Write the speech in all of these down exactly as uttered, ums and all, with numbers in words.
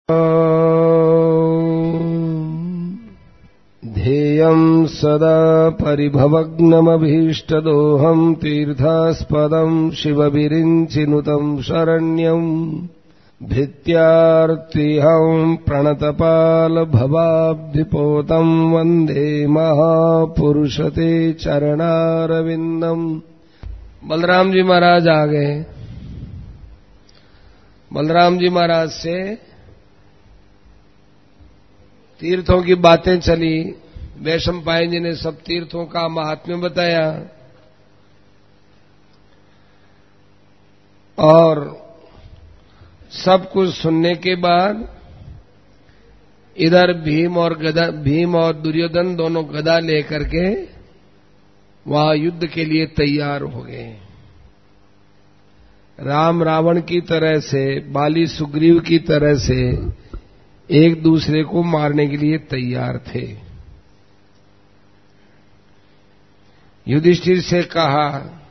ध्येयं सदा परिभवग्नमभीष्टदोहं तीर्थास्पदं शिवविरिञ्चिनुतं शरण्यं भित्यार्तिहं प्रणतपालभवाब्धिपोतं वन्दे महापुरुषते चरणारविन्दम्। बलराम जी महाराज आ गए। बलराम जी महाराज से तीर्थों की बातें चली। वैशंपायन जी ने सब तीर्थों का महात्म्य बताया और सब कुछ सुनने के बाद इधर भीम और गदा भीम और दुर्योधन दोनों गदा लेकर के वहां युद्ध के लिए तैयार हो गए। राम रावण की तरह से, बाली सुग्रीव की तरह से एक दूसरे को मारने के लिए तैयार थे। युधिष्ठिर से कहा,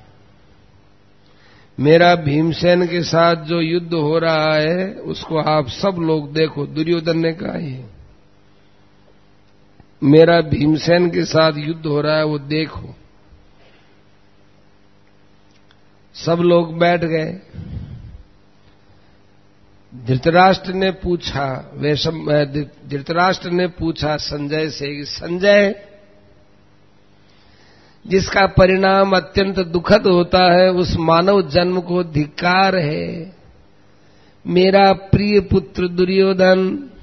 मेरा भीमसेन के साथ जो युद्ध हो रहा है उसको आप सब लोग देखो। दुर्योधन ने कहा, ये मेरा भीमसेन के साथ युद्ध हो रहा है वो देखो। सब लोग बैठ गए। धृतराष्ट्र ने पूछा वैशम धृतराष्ट्र ने पूछा संजय से कि संजय, जिसका परिणाम अत्यंत दुखद होता है उस मानव जन्म को धिक्कार है। मेरा प्रिय पुत्र दुर्योधन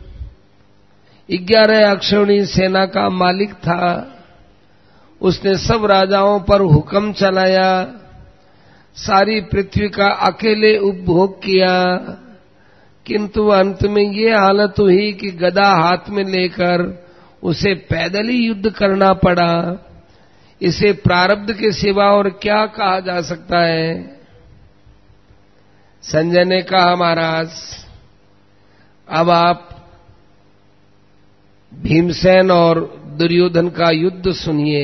ग्यारह अक्षौणी सेना का मालिक था। उसने सब राजाओं पर हुक्म चलाया, सारी पृथ्वी का अकेले उपभोग किया, किंतु अंत में ये हालत हुई कि गदा हाथ में लेकर उसे पैदल ही युद्ध करना पड़ा। इसे प्रारब्ध के सिवा और क्या कहा जा सकता है? संजय ने कहा, महाराज अब आप भीमसेन और दुर्योधन का युद्ध सुनिए।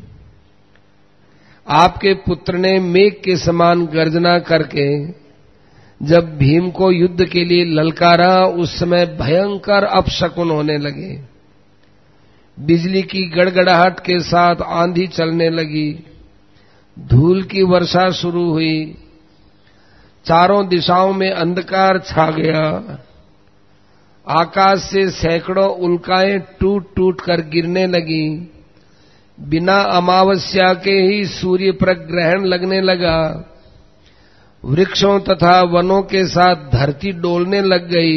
आपके पुत्र ने मेघ के समान गर्जना करके जब भीम को युद्ध के लिए ललकारा, उस समय भयंकर अपशकुन होने लगे। बिजली की गड़गड़ाहट के साथ आंधी चलने लगी, धूल की वर्षा शुरू हुई, चारों दिशाओं में अंधकार छा गया। आकाश से सैकड़ों उल्काएं टूट टूट कर गिरने लगी। बिना अमावस्या के ही सूर्य पर ग्रहण लगने लगा। वृक्षों तथा वनों के साथ धरती डोलने लग गई।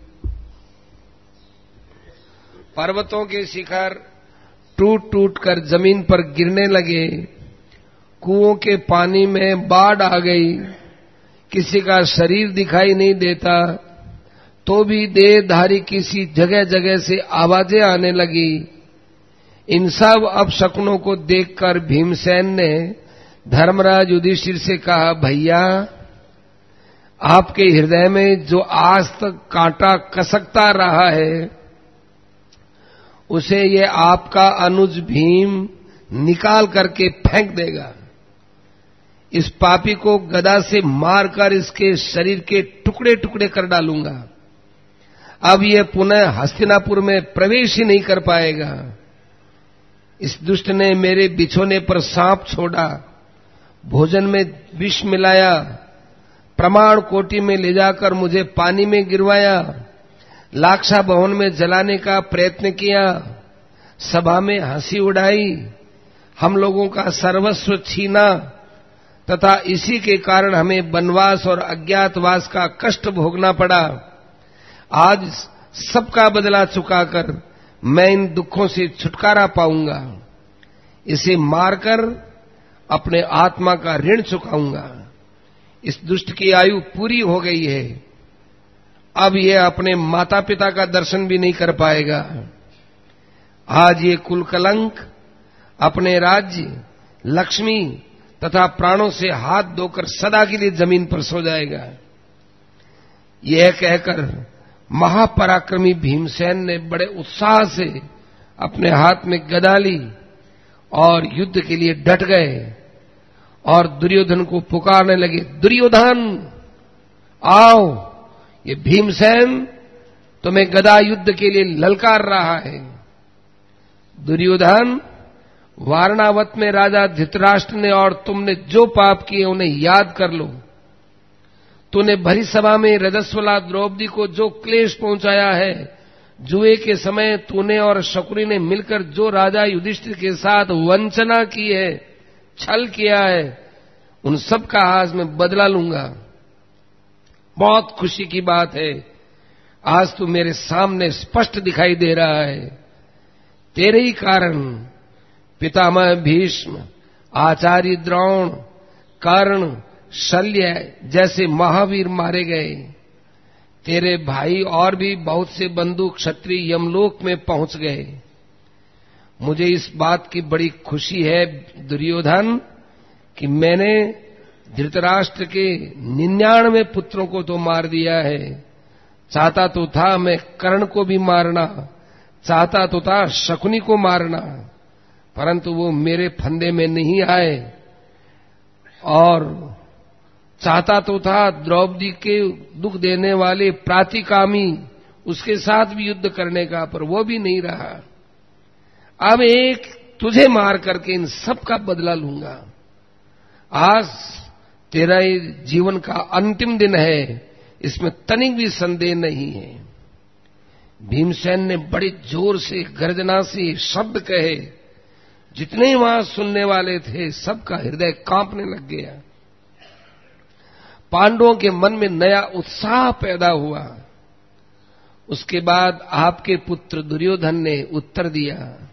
पर्वतों के शिखर टूट टूट कर जमीन पर गिरने लगे। कुओं के पानी में बाढ़ आ गई। किसी का शरीर दिखाई नहीं देता, तो भी देहधारी किसी जगह जगह से आवाजें आने लगी। इन सब अपशकुनों को देखकर भीमसेन ने धर्मराज युधिष्ठिर से कहा, भैया आपके हृदय में जो आज तक कांटा कसकता रहा है उसे ये आपका अनुज भीम निकाल करके फेंक देगा। इस पापी को गदा से मारकर इसके शरीर के टुकड़े टुकड़े कर डालूंगा। अब ये पुनः हस्तिनापुर में प्रवेश ही नहीं कर पाएगा। इस दुष्ट ने मेरे बिछोने पर सांप छोड़ा, भोजन में विष मिलाया, प्रमाण कोटि में ले जाकर मुझे पानी में गिरवाया, लाक्षा भवन में जलाने का प्रयत्न किया, सभा में हंसी उड़ाई, हम लोगों का सर्वस्व छीना तथा इसी के कारण हमें वनवास और अज्ञातवास का कष्ट भोगना पड़ा। आज सबका बदला चुकाकर मैं इन दुखों से छुटकारा पाऊंगा। इसे मारकर अपने आत्मा का ऋण चुकाऊंगा। इस दुष्ट की आयु पूरी हो गई है, अब यह अपने माता पिता का दर्शन भी नहीं कर पाएगा। आज ये कुल कलंक अपने राज्य, लक्ष्मी तथा प्राणों से हाथ धोकर सदा के लिए जमीन पर सो जाएगा। यह कहकर महापराक्रमी भीमसेन ने बड़े उत्साह से अपने हाथ में गदा ली और युद्ध के लिए डट गए और दुर्योधन को पुकारने लगे, दुर्योधन आओ, ये भीमसेन तुम्हें गदा युद्ध के लिए ललकार रहा है। दुर्योधन, वारणावत में राजा धृतराष्ट्र ने और तुमने जो पाप किए उन्हें याद कर लो। तूने भरी सभा में रजस्वला द्रौपदी को जो क्लेश पहुंचाया है, जुए के समय तूने और शकुनी ने मिलकर जो राजा युधिष्ठिर के साथ वंचना की है, छल किया है, उन सब का आज मैं बदला लूंगा। बहुत खुशी की बात है, आज तू मेरे सामने स्पष्ट दिखाई दे रहा है। तेरे ही कारण पितामह भीष्म, आचार्य द्रोण, कर्ण, शल्य जैसे महावीर मारे गए। तेरे भाई और भी बहुत से बंधु क्षत्रिय यमलोक में पहुंच गए। मुझे इस बात की बड़ी खुशी है दुर्योधन कि मैंने धृतराष्ट्र के निन्यानवे पुत्रों को तो मार दिया है। चाहता तो था मैं कर्ण को भी मारना, चाहता तो था शकुनी को मारना, परंतु वो मेरे फंदे में नहीं आए। और चाहता तो था द्रौपदी के दुख देने वाले प्रातिकामी उसके साथ भी युद्ध करने का, पर वो भी नहीं रहा। अब एक तुझे मार करके इन सब का बदला लूंगा। आज तेरा ये जीवन का अंतिम दिन है, इसमें तनिक भी संदेह नहीं है। भीमसेन ने बड़ी जोर से गर्जना से शब्द कहे, जितने वहां सुनने वाले थे सबका हृदय कांपने लग गया। पांडवों के मन में नया उत्साह पैदा हुआ। उसके बाद आपके पुत्र दुर्योधन ने उत्तर दिया,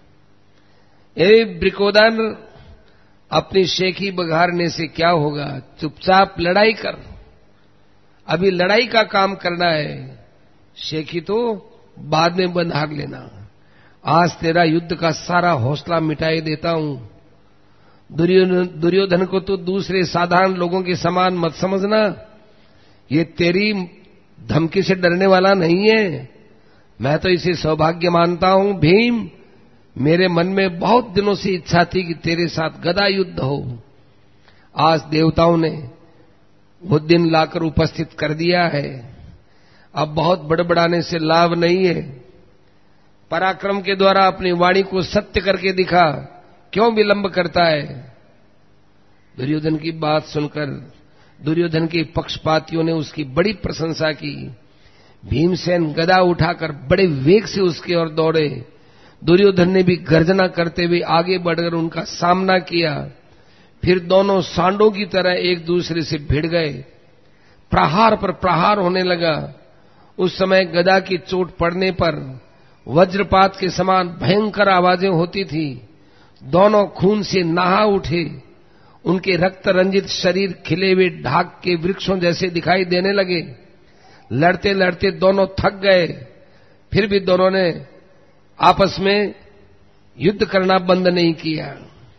ए ब्रिकोदन, अपनी शेखी बघारने से क्या होगा, चुपचाप लड़ाई कर। अभी लड़ाई का काम करना है, शेखी तो बाद में बंधार लेना। आज तेरा युद्ध का सारा हौसला मिटाई देता हूं। दुर्योधन दुर्योधन को तो दूसरे साधारण लोगों के समान मत समझना। ये तेरी धमकी से डरने वाला नहीं है। मैं तो इसे सौभाग्य मानता हूं। भीम, मेरे मन में बहुत दिनों से इच्छा थी कि तेरे साथ गदा युद्ध हो। आज देवताओं ने वो दिन लाकर उपस्थित कर दिया है। अब बहुत बड़बड़ाने से लाभ नहीं है। पराक्रम के द्वारा अपनी वाणी को सत्य करके दिखा, क्यों विलंब करता है। दुर्योधन की बात सुनकर दुर्योधन के पक्षपातियों ने उसकी बड़ी प्रशंसा की। भीमसेन गदा उठाकर बड़े वेग से उसकी ओर दौड़े। दुर्योधन ने भी गर्जना करते हुए आगे बढ़कर उनका सामना किया। फिर दोनों सांडों की तरह एक दूसरे से भिड़ गए। प्रहार पर प्रहार होने लगा। उस समय गदा की चोट पड़ने पर वज्रपात के समान भयंकर आवाजें होती थी। दोनों खून से नहा उठे। उनके रक्त रंजित शरीर खिले हुए ढाक के वृक्षों जैसे दिखाई देने लगे। लड़ते लड़ते दोनों थक गए। फिर भी दोनों ने आपस में युद्ध करना बंद नहीं किया।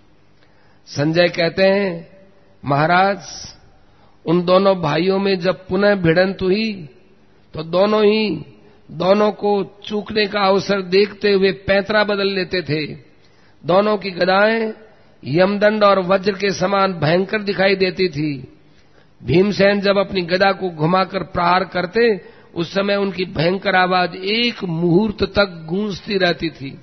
संजय कहते हैं, महाराज, उन दोनों भाइयों में जब पुनः भिड़ंत हुई तो दोनों ही दोनों को चूकने का अवसर देखते हुए पैंतरा बदल लेते थे। दोनों की गदाएं यमदंड और वज्र के समान भयंकर दिखाई देती थी। भीमसेन जब अपनी गदा को घुमाकर प्रहार करते, उस समय उनकी भयंकर आवाज एक मुहूर्त तक गूंजती रहती थी।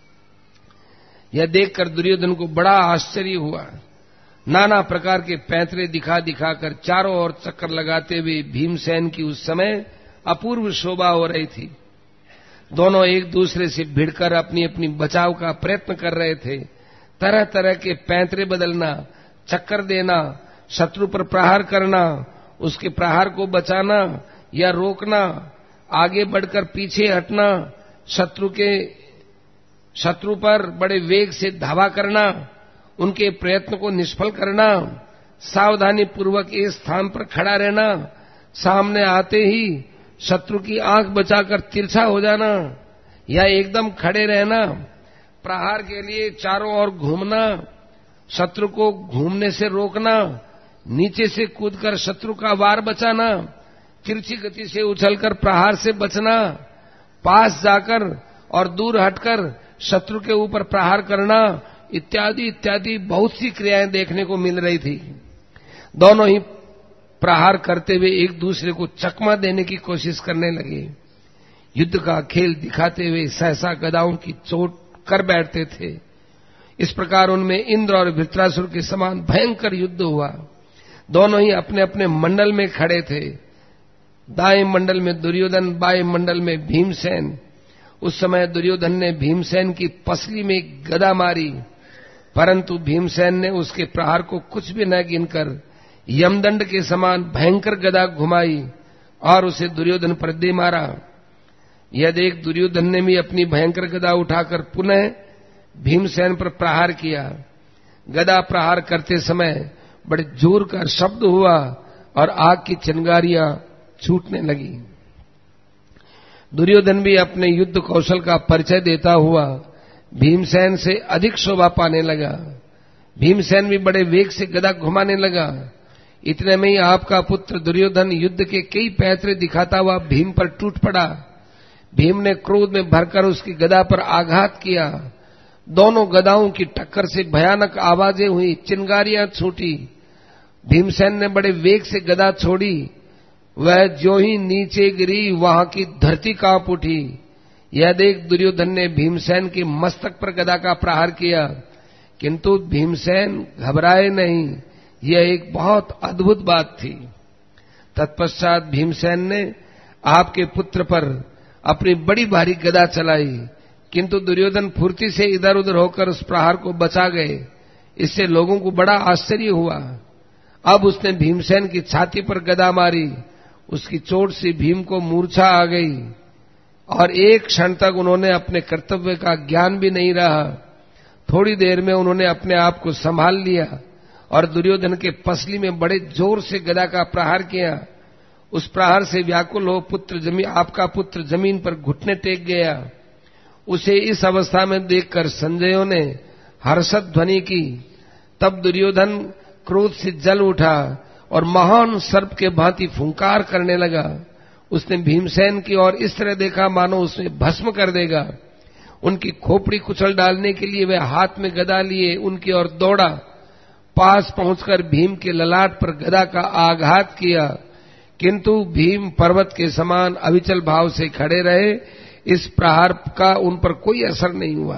यह देखकर दुर्योधन को बड़ा आश्चर्य हुआ। नाना प्रकार के पैंतरे दिखा दिखाकर चारों ओर चक्कर लगाते हुए भीमसेन की उस समय अपूर्व शोभा हो रही थी। दोनों एक दूसरे से भिड़कर अपनी अपनी बचाव का प्रयत्न कर रहे थे। तरह तरह के पैंतरे बदलना, चक्कर देना, शत्रु पर प्रहार करना, उसके प्रहार को बचाना या रोकना, आगे बढ़कर पीछे हटना, शत्रु के शत्रु पर बड़े वेग से धावा करना, उनके प्रयत्न को निष्फल करना, सावधानी पूर्वक एक स्थान पर खड़ा रहना, सामने आते ही शत्रु की आंख बचाकर तिरछा हो जाना या एकदम खड़े रहना, प्रहार के लिए चारों ओर घूमना, शत्रु को घूमने से रोकना, नीचे से कूदकर शत्रु का वार बचाना, तिरछी गति से उछलकर प्रहार से बचना, पास जाकर और दूर हटकर शत्रु के ऊपर प्रहार करना, इत्यादि इत्यादि बहुत सी क्रियाएं देखने को मिल रही थी। दोनों ही प्रहार करते हुए एक दूसरे को चकमा देने की कोशिश करने लगे। युद्ध का खेल दिखाते हुए सहसा गदाओं की चोट कर बैठते थे। इस प्रकार उनमें इंद्र और वृत्रासुर के समान भयंकर युद्ध हुआ। दोनों ही अपने अपने मंडल में खड़े थे। दाएं मंडल में दुर्योधन, बाएं मंडल में भीमसेन। उस समय दुर्योधन ने भीमसेन की पसली में गदा मारी, परंतु भीमसेन ने उसके प्रहार को कुछ भी न गिनकर यमदंड के समान भयंकर गदा घुमाई और उसे दुर्योधन पर दे मारा। यह देख दुर्योधन ने भी अपनी भयंकर गदा उठाकर पुनः भीमसेन पर प्रहार किया। गदा प्रहार करते समय बड़े जोर का शब्द हुआ और आग की चिंगारियां छूटने लगी। दुर्योधन भी अपने युद्ध कौशल का परिचय देता हुआ भीमसेन से अधिक शोभा पाने लगा। भीमसेन भी बड़े वेग से गदा घुमाने लगा। इतने में ही आपका पुत्र दुर्योधन युद्ध के कई पैतरे दिखाता हुआ भीम पर टूट पड़ा। भीम ने क्रोध में भरकर उसकी गदा पर आघात किया। दोनों गदाओं की टक्कर से भयानक आवाजें हुई, चिंगारियां छूटी। भीमसेन ने बड़े वेग से गदा छोड़ी। वह जो ही नीचे गिरी वहां की धरती कांप उठी। यह देख दुर्योधन ने भीमसेन के मस्तक पर गदा का प्रहार किया, किंतु भीमसेन घबराए नहीं। यह एक बहुत अद्भुत बात थी। तत्पश्चात भीमसेन ने आपके पुत्र पर अपनी बड़ी भारी गदा चलाई, किंतु दुर्योधन फुर्ती से इधर उधर होकर उस प्रहार को बचा गए। इससे लोगों को बड़ा आश्चर्य हुआ। अब उसने भीमसेन की छाती पर गदा मारी। उसकी चोट से भीम को मूर्छा आ गई और एक क्षण तक उन्होंने अपने कर्तव्य का ज्ञान भी नहीं रहा। थोड़ी देर में उन्होंने अपने आप को संभाल लिया और दुर्योधन के पसली में बड़े जोर से गदा का प्रहार किया। उस प्रहार से व्याकुल हो पुत्र जमीन आपका पुत्र जमीन पर घुटने टेक गया। उसे इस अवस्था में देखकर संजयों ने हर्षद ध्वनि की। तब दुर्योधन क्रोध से जल उठा और महान सर्प के भांति फुंकार करने लगा। उसने भीमसेन की ओर इस तरह देखा मानो उसमें भस्म कर देगा। उनकी खोपड़ी कुचल डालने के लिए वह हाथ में गदा लिए उनकी ओर दौड़ा। पास पहुंचकर भीम के ललाट पर गदा का आघात किया, किंतु भीम पर्वत के समान अविचल भाव से खड़े रहे। इस प्रहार का उन पर कोई असर नहीं हुआ।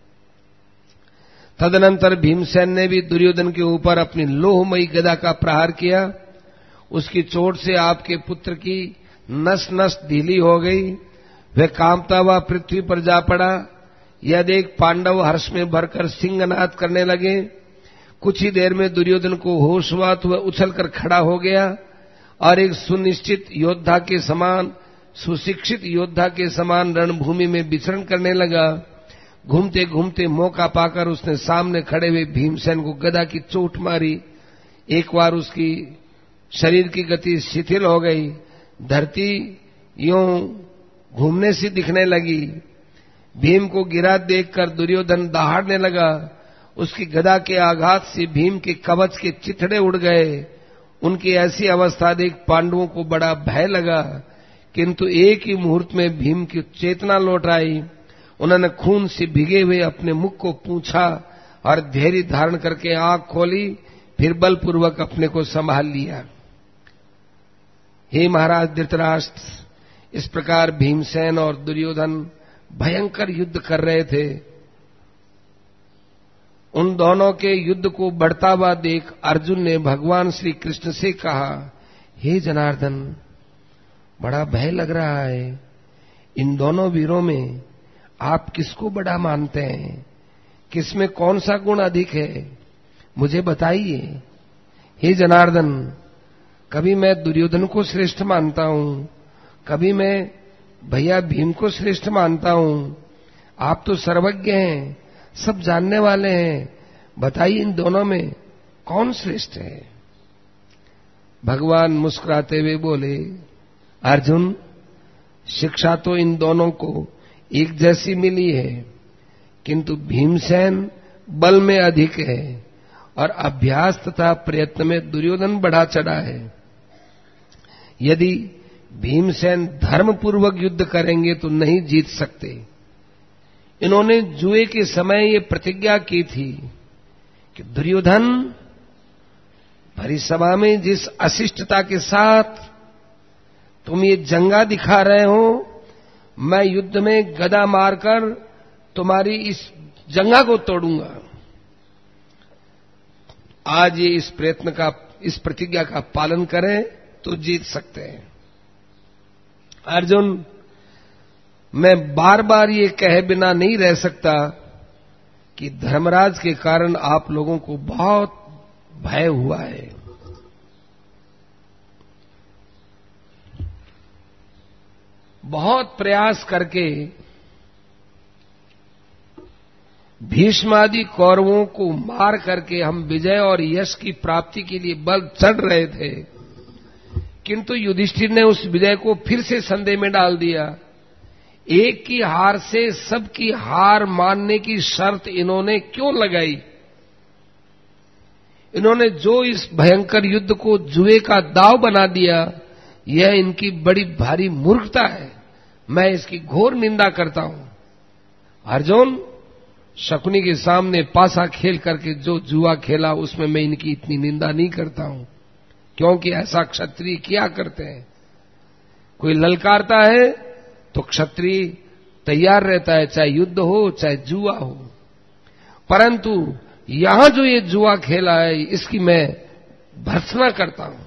तदनंतर भीमसेन ने भी दुर्योधन के ऊपर अपनी लोहमयी गदा का प्रहार किया। उसकी चोट से आपके पुत्र की नस नस ढीली हो गई। वह कांपता हुआ पृथ्वी पर जा पड़ा। यह देख पांडव हर्ष में भरकर सिंहनाद करने लगे। कुछ ही देर में दुर्योधन को होश हुआ तो वह उछलकर खड़ा हो गया और एक सुनिश्चित योद्धा के समान, सुशिक्षित योद्धा के समान रणभूमि में विचरण करने लगा। घूमते घूमते मौका पाकर उसने सामने खड़े हुए भीमसेन को गदा की चोट मारी। एक बार उसकी शरीर की गति शिथिल हो गई। धरती यूं घूमने सी दिखने लगी। भीम को गिरा देखकर दुर्योधन दहाड़ने लगा। उसकी गदा के आघात से भीम के कवच के चिथड़े उड़ गए। उनकी ऐसी अवस्था देख पांडवों को बड़ा भय लगा, किंतु एक ही मुहूर्त में भीम की चेतना लौट आई। उन्होंने खून से भिगे हुए अपने मुख को पूंछा और धैर्य धारण करके आंख खोली, फिर बलपूर्वक अपने को संभाल लिया। हे महाराज धृतराष्ट्र, इस प्रकार भीमसेन और दुर्योधन भयंकर युद्ध कर रहे थे। उन दोनों के युद्ध को बढ़ता हुआ देख अर्जुन ने भगवान श्री कृष्ण से कहा, हे जनार्दन, बड़ा भय लग रहा है। इन दोनों वीरों में आप किसको बड़ा मानते हैं? किसमें कौन सा गुण अधिक है, मुझे बताइए। हे जनार्दन, कभी मैं दुर्योधन को श्रेष्ठ मानता हूं, कभी मैं भैया भीम को श्रेष्ठ मानता हूं। आप तो सर्वज्ञ हैं, सब जानने वाले हैं। बताइए इन दोनों में कौन श्रेष्ठ है? भगवान मुस्कुराते हुए बोले, अर्जुन, शिक्षा तो इन दोनों को एक जैसी मिली है, किंतु भीमसेन बल में अधिक है और अभ्यास तथा प्रयत्न में दुर्योधन बढ़ा चढ़ा है। यदि भीमसेन धर्मपूर्वक युद्ध करेंगे तो नहीं जीत सकते। इन्होंने जुए के समय ये प्रतिज्ञा की थी कि दुर्योधन, भरी सभा में जिस अशिष्टता के साथ तुम ये जंगा दिखा रहे हो, मैं युद्ध में गदा मारकर तुम्हारी इस जंगा को तोड़ूंगा। आज ये इस प्रयत्न का, इस प्रतिज्ञा का पालन करें तो जीत सकते हैं। अर्जुन, मैं बार बार ये कहे बिना नहीं रह सकता कि धर्मराज के कारण आप लोगों को बहुत भय हुआ है। बहुत प्रयास करके भीष्मादि कौरवों को मार करके हम विजय और यश की प्राप्ति के लिए बल चढ़ रहे थे, किंतु युधिष्ठिर ने उस विजय को फिर से संदेह में डाल दिया। एक की हार से सबकी हार मानने की शर्त इन्होंने क्यों लगाई? इन्होंने जो इस भयंकर युद्ध को जुए का दांव बना दिया, यह इनकी बड़ी भारी मूर्खता है। मैं इसकी घोर निंदा करता हूं। अर्जुन, शकुनी के सामने पासा खेल करके जो जुआ खेला, उसमें मैं इनकी इतनी निंदा नहीं करता हूं, क्योंकि ऐसा क्षत्रिय किया करते हैं। कोई ललकारता है तो क्षत्रिय तैयार रहता है, चाहे युद्ध हो चाहे जुआ हो। परंतु यहां जो ये जुआ खेला है, इसकी मैं भर्त्सना करता हूं।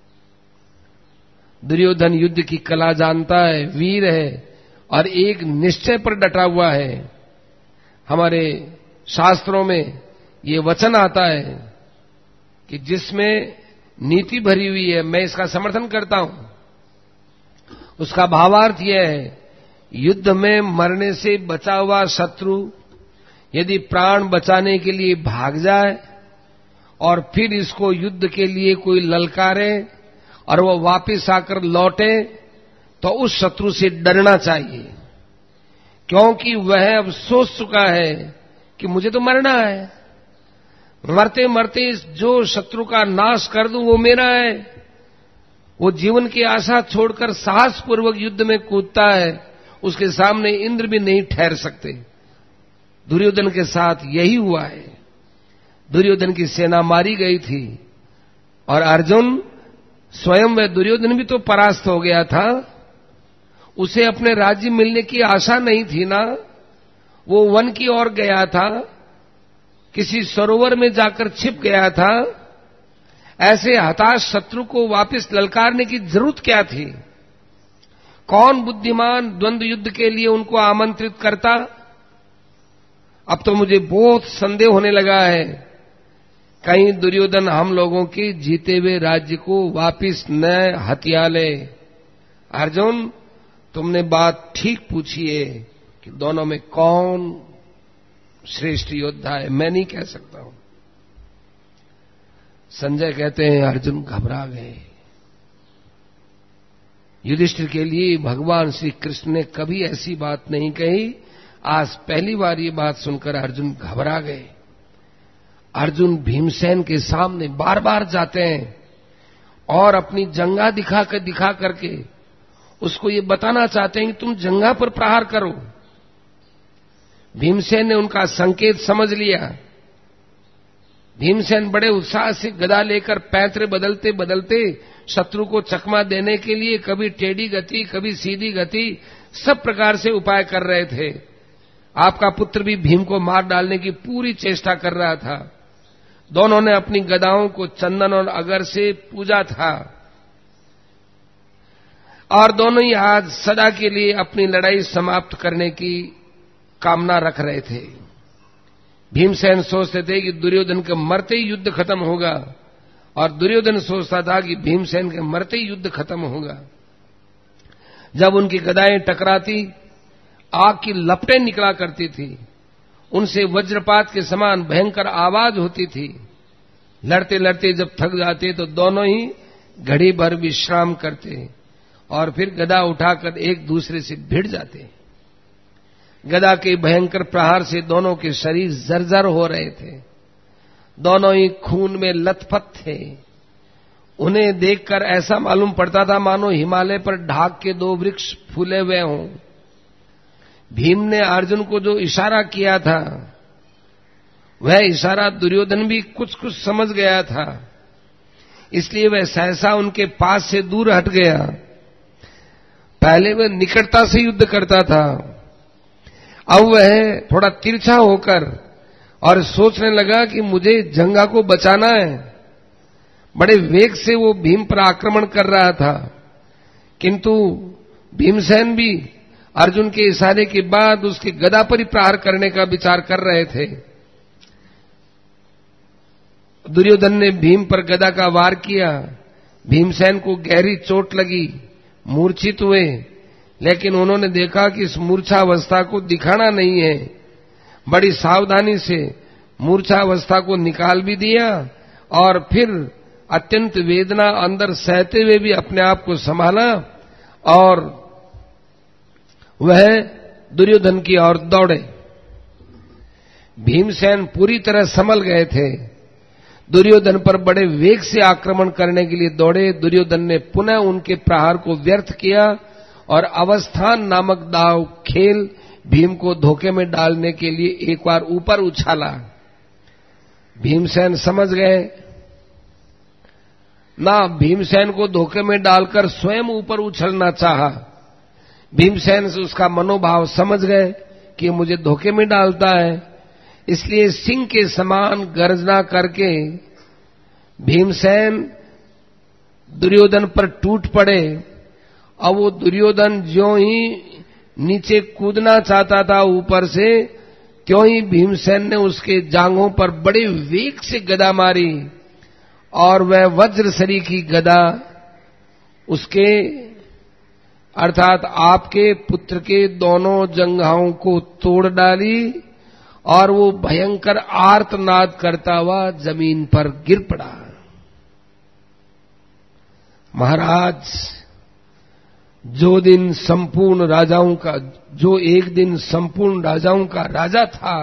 दुर्योधन युद्ध की कला जानता है, वीर है और एक निश्चय पर डटा हुआ है। हमारे शास्त्रों में ये वचन आता है कि जिसमें नीति भरी हुई है, मैं इसका समर्थन करता हूं। उसका भावार्थ यह है, युद्ध में मरने से बचा हुआ शत्रु यदि प्राण बचाने के लिए भाग जाए और फिर इसको युद्ध के लिए कोई ललकारे और वो वापस आकर लौटे, तो उस शत्रु से डरना चाहिए, क्योंकि वह अब सोच चुका है कि मुझे तो मरना है। मरते मरते जो शत्रु का नाश कर दूं वो मेरा है। वो जीवन की आशा छोड़कर साहसपूर्वक युद्ध में कूदता है, उसके सामने इंद्र भी नहीं ठहर सकते। दुर्योधन के साथ यही हुआ है। दुर्योधन की सेना मारी गई थी और अर्जुन स्वयं वह दुर्योधन भी तो परास्त हो गया था। उसे अपने राज्य मिलने की आशा नहीं थी ना। वो वन की ओर गया था, किसी सरोवर में जाकर छिप गया था। ऐसे हताश शत्रु को वापस ललकारने की जरूरत क्या थी? कौन बुद्धिमान द्वंद्व युद्ध के लिए उनको आमंत्रित करता? अब तो मुझे बहुत संदेह होने लगा है, कहीं दुर्योधन हम लोगों के जीते हुए राज्य को वापिस न हथिया ले। अर्जुन, तुमने बात ठीक पूछी है कि दोनों में कौन श्रेष्ठ योद्धा है, मैं नहीं कह सकता हूं। संजय कहते हैं अर्जुन घबरा गए। युधिष्ठिर के लिए भगवान श्री कृष्ण ने कभी ऐसी बात नहीं कही। आज पहली बार ये बात सुनकर अर्जुन घबरा गए। अर्जुन भीमसेन के सामने बार बार जाते हैं और अपनी जंगा दिखा कर दिखा करके उसको ये बताना चाहते हैं कि तुम जंगा पर प्रहार करो। भीमसेन ने उनका संकेत समझ लिया। भीमसेन बड़े उत्साह से गदा लेकर पैंतरे बदलते बदलते शत्रु को चकमा देने के लिए कभी टेढ़ी गति कभी सीधी गति सब प्रकार से उपाय कर रहे थे। आपका पुत्र भी भीम को मार डालने की पूरी चेष्टा कर रहा था। दोनों ने अपनी गदाओं को चंदन और अगर से पूजा था और दोनों ही आज सदा के लिए अपनी लड़ाई समाप्त करने की कामना रख रहे थे। भीमसेन सोचते थे कि दुर्योधन के मरते ही युद्ध खत्म होगा और दुर्योधन सोचता था कि भीमसेन के मरते ही युद्ध खत्म होगा। जब उनकी गदाएं टकराती, आग की लपटें निकला करती थी, उनसे वज्रपात के समान भयंकर आवाज होती थी। लड़ते लड़ते जब थक जाते तो दोनों ही घड़ी भर विश्राम करते और फिर गदा उठाकर एक दूसरे से भिड़ जाते। गदा के भयंकर प्रहार से दोनों के शरीर जर्जर हो रहे थे। दोनों ही खून में लथपथ थे। उन्हें देखकर ऐसा मालूम पड़ता था मानो हिमालय पर ढाक के दो वृक्ष फूले हुए हों। भीम ने अर्जुन को जो इशारा किया था, वह इशारा दुर्योधन भी कुछ कुछ समझ गया था, इसलिए वह सहसा उनके पास से दूर हट गया। पहले वह निकटता से युद्ध करता था, अब वह थोड़ा तिरछा होकर और सोचने लगा कि मुझे जंगा को बचाना है। बड़े वेग से वो भीम पर आक्रमण कर रहा था, किंतु भीमसेन भी अर्जुन के इशारे के बाद उसके गदा पर ही प्रहार करने का विचार कर रहे थे। दुर्योधन ने भीम पर गदा का वार किया। भीमसेन को गहरी चोट लगी, मूर्छित हुए, लेकिन उन्होंने देखा कि इस मूर्छावस्था को दिखाना नहीं है। बड़ी सावधानी से मूर्छावस्था को निकाल भी दिया और फिर अत्यंत वेदना अंदर सहते हुए भी अपने आप को संभाला और वह दुर्योधन की ओर दौड़े। भीमसेन पूरी तरह संभल गए थे, दुर्योधन पर बड़े वेग से आक्रमण करने के लिए दौड़े। दुर्योधन ने पुनः उनके प्रहार को व्यर्थ किया और अवस्थान नामक दाव खेल भीम को धोखे में डालने के लिए एक बार ऊपर उछाला। भीमसेन समझ गए, ना भीमसेन को धोखे में डालकर स्वयं ऊपर उछलना चाहा। भीमसेन से उसका मनोभाव समझ गए कि मुझे धोखे में डालता है, इसलिए सिंह के समान गर्जना करके भीमसेन दुर्योधन पर टूट पड़े। अब वो दुर्योधन ज्यों ही नीचे कूदना चाहता था ऊपर से, त्यों ही भीमसेन ने उसके जांघों पर बड़े वेग से गदा मारी और वह वज्र सरीखी गदा उसके अर्थात आपके पुत्र के दोनों जंघाओं को तोड़ डाली और वो भयंकर आर्तनाद करता हुआ जमीन पर गिर पड़ा। महाराज, जो दिन संपूर्ण राजाओं का जो एक दिन संपूर्ण राजाओं का राजा था,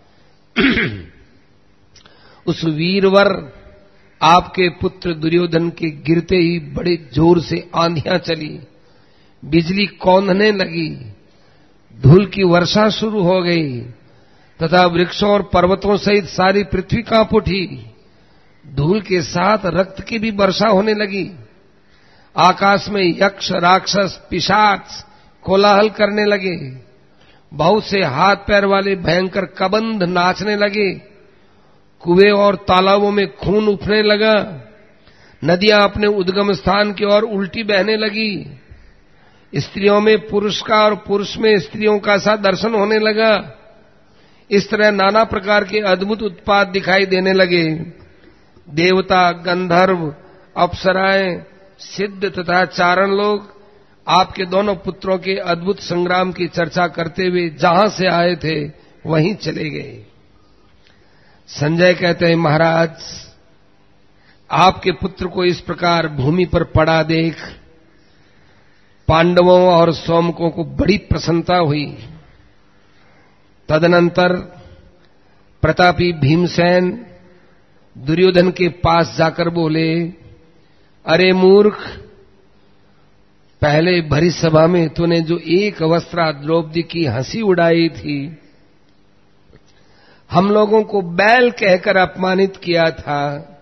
उस वीरवर आपके पुत्र दुर्योधन के गिरते ही बड़े जोर से आंधियां चली, बिजली कौंधने लगी, धूल की वर्षा शुरू हो गई तथा वृक्षों और पर्वतों सहित सारी पृथ्वी कांप उठी। धूल के साथ रक्त की भी वर्षा होने लगी। आकाश में यक्ष, राक्षस, पिशाच कोलाहल करने लगे। बहुत से हाथ पैर वाले भयंकर कबंध नाचने लगे। कुएं और तालाबों में खून उफने लगा। नदियां अपने उद्गम स्थान की ओर उल्टी बहने लगी। स्त्रियों में पुरुष का और पुरुष में स्त्रियों का सा दर्शन होने लगा। इस तरह नाना प्रकार के अद्भुत उत्पात दिखाई देने लगे। देवता, गंधर्व, अप्सराएं, सिद्ध तथा चारण लोग आपके दोनों पुत्रों के अद्भुत संग्राम की चर्चा करते हुए जहां से आए थे वहीं चले गए। संजय कहते हैं, महाराज, आपके पुत्र को इस प्रकार भूमि पर पड़ा देख पांडवों और सौमकों को बड़ी प्रसन्नता हुई। तदनंतर प्रतापी भीमसेन दुर्योधन के पास जाकर बोले, अरे मूर्ख, पहले भरी सभा में तूने जो एक वस्त्रा द्रौपदी की हंसी उड़ाई थी, हम लोगों को बैल कहकर अपमानित किया था,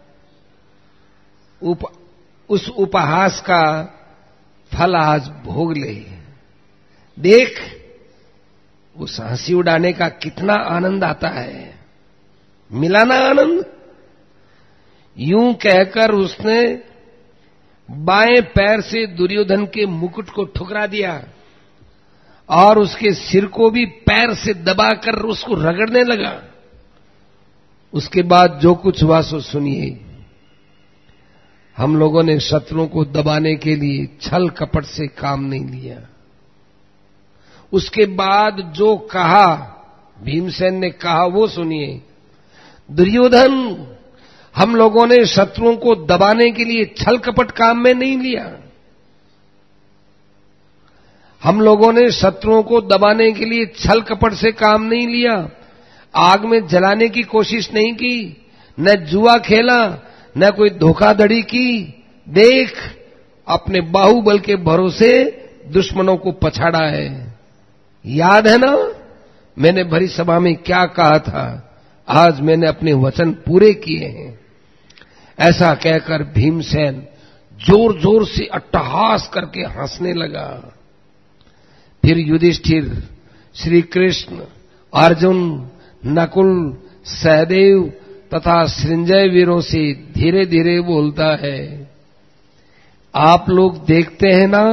उप, उस उपहास का फल आज भोग ले। देख, उस हंसी उड़ाने का कितना आनंद आता है, मिला ना आनंद। यूं कहकर उसने बाएं पैर से दुर्योधन के मुकुट को ठुकरा दिया और उसके सिर को भी पैर से दबाकर उसको रगड़ने लगा। उसके बाद जो कुछ हुआ सो सुनिए। हम लोगों ने शत्रुओं को दबाने के लिए छल कपट से काम नहीं लिया। उसके बाद जो कहा भीमसेन ने कहा वो सुनिए। दुर्योधन, हम लोगों ने शत्रुओं को दबाने के लिए छल कपट काम में नहीं लिया। हम लोगों ने शत्रुओं को दबाने के लिए छल कपट से काम नहीं लिया। आग में जलाने की कोशिश नहीं की, न जुआ खेला, न कोई धोखाधड़ी की। देख, अपने बाहुबल के भरोसे दुश्मनों को पछाड़ा है। याद है ना मैंने भरी सभा में क्या कहा था? आज मैंने अपने वचन पूरे किए हैं। ऐसा कहकर भीमसेन जोर जोर से अट्टहास करके हंसने लगा। फिर युधिष्ठिर, श्री कृष्ण, अर्जुन, नकुल, सहदेव तथा सृंजय वीरों से धीरे धीरे बोलता है, आप लोग देखते हैं ना,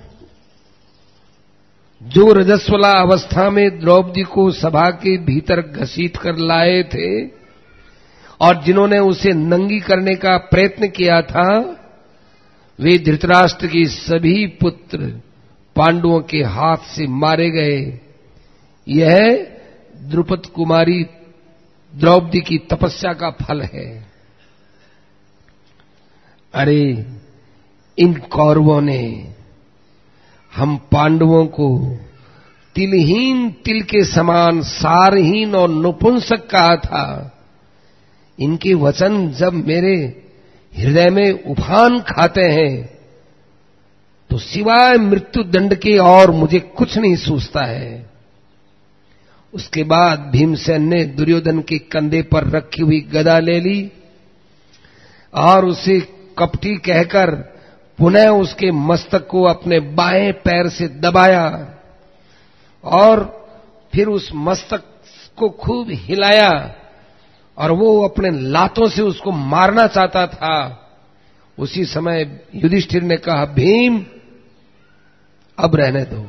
जो रजस्वला अवस्था में द्रौपदी को सभा के भीतर घसीट कर लाए थे और जिन्होंने उसे नंगी करने का प्रयत्न किया था, वे धृतराष्ट्र के सभी पुत्र पांडवों के हाथ से मारे गए। यह द्रुपद कुमारी द्रौपदी की तपस्या का फल है। अरे, इन कौरवों ने हम पांडवों को तिलहीन, तिल के समान सारहीन और नपुंसक कहा था। इनके वचन जब मेरे हृदय में उफान खाते हैं तो सिवाय मृत्यु दंड के और मुझे कुछ नहीं सूझता है। उसके बाद भीमसेन ने दुर्योधन के कंधे पर रखी हुई गदा ले ली और उसे कपटी कहकर पुनः उसके मस्तक को अपने बाएं पैर से दबाया और फिर उस मस्तक को खूब हिलाया और वो अपने लातों से उसको मारना चाहता था। उसी समय युधिष्ठिर ने कहा, भीम, अब रहने दो,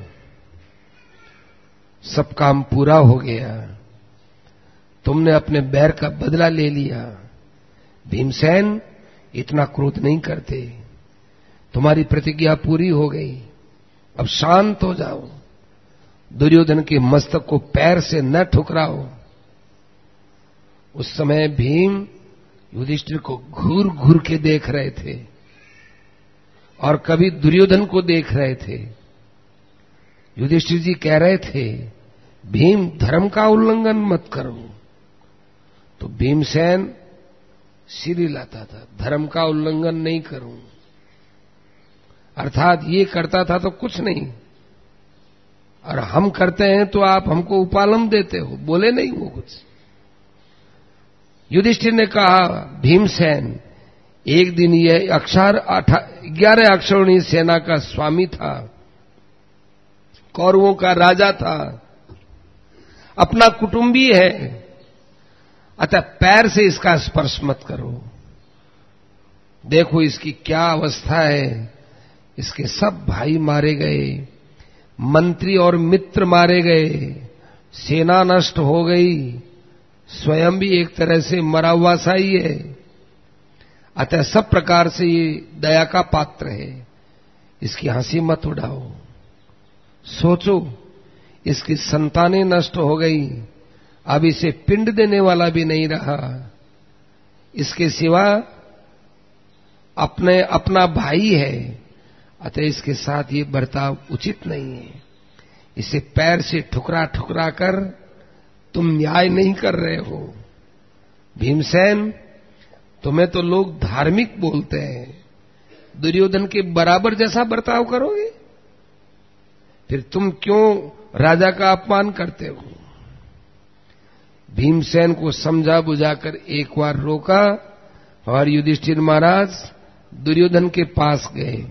सब काम पूरा हो गया, तुमने अपने बैर का बदला ले लिया। भीमसेन, इतना क्रोध नहीं करते, तुम्हारी प्रतिज्ञा पूरी हो गई, अब शांत हो जाओ, दुर्योधन के मस्तक को पैर से न ठुकराओ। उस समय भीम युधिष्ठिर को घूर घूर के देख रहे थे और कभी दुर्योधन को देख रहे थे। युधिष्ठिर जी कह रहे थे, भीम, धर्म का उल्लंघन मत करो, तो भीमसेन सिर हिलाता था, धर्म का उल्लंघन नहीं करूं, अर्थात ये करता था तो कुछ नहीं, और हम करते हैं तो आप हमको उपालम देते हो, बोले नहीं वो कुछ। युधिष्ठिर ने कहा, भीमसेन, एक दिन यह अक्षर ग्यारह अक्षौणी सेना का स्वामी था, कौरवों का राजा था, अपना कुटुंबी है, अतः पैर से इसका स्पर्श मत करो। देखो इसकी क्या अवस्था है, इसके सब भाई मारे गए, मंत्री और मित्र मारे गए, सेना नष्ट हो गई, स्वयं भी एक तरह से मरा हुआ सा ही है, अतः सब प्रकार से ये दया का पात्र है, इसकी हंसी मत उड़ाओ। सोचो, इसकी संतानें नष्ट हो गई, अब इसे पिंड देने वाला भी नहीं रहा, इसके सिवा अपने अपना भाई है, अतः इसके साथ ये बर्ताव उचित नहीं है। इसे पैर से ठुकरा ठुकरा कर तुम न्याय नहीं कर रहे हो। भीमसेन, तुम्हें तो लोग धार्मिक बोलते हैं, दुर्योधन के बराबर जैसा बर्ताव करोगे, फिर तुम क्यों राजा का अपमान करते हो? भीमसेन को समझा बुझाकर एक बार रोका और युधिष्ठिर महाराज दुर्योधन के पास गए